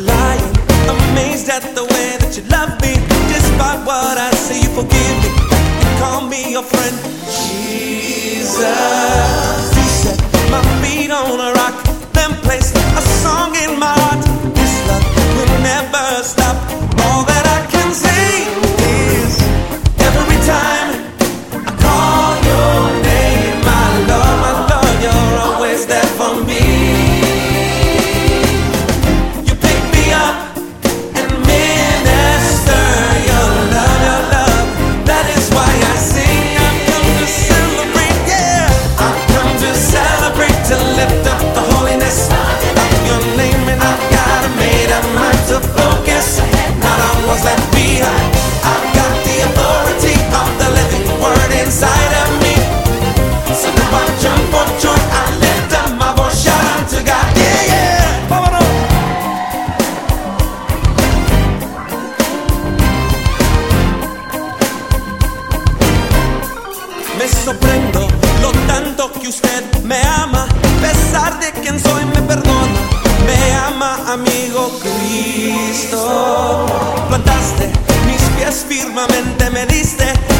lying, amazed at the way that you love me. Despite what I say, you forgive me. You call me your friend, Jesus. You set my feet on a rock, then placed a song in my heart. This love will never stop. All that I can say is every time I call your name, my Lord, you're always there for me. You pick me up and minister your love. That is why I sing. I've come to celebrate, yeah. I've come to celebrate, to lift up the holiness of your name, and I've got a made-up mind to focus, not on what's left behind. I've got the authority of the living word inside of me. So now I jump for joy, I lift up my voice, shout out to God, yeah, yeah. Vámonos. Me sorprendo lo tanto que usted me ama, a pesar de quien soy me perdona. Me ama, amigo Cristo. Plantaste mis pies firmemente, me diste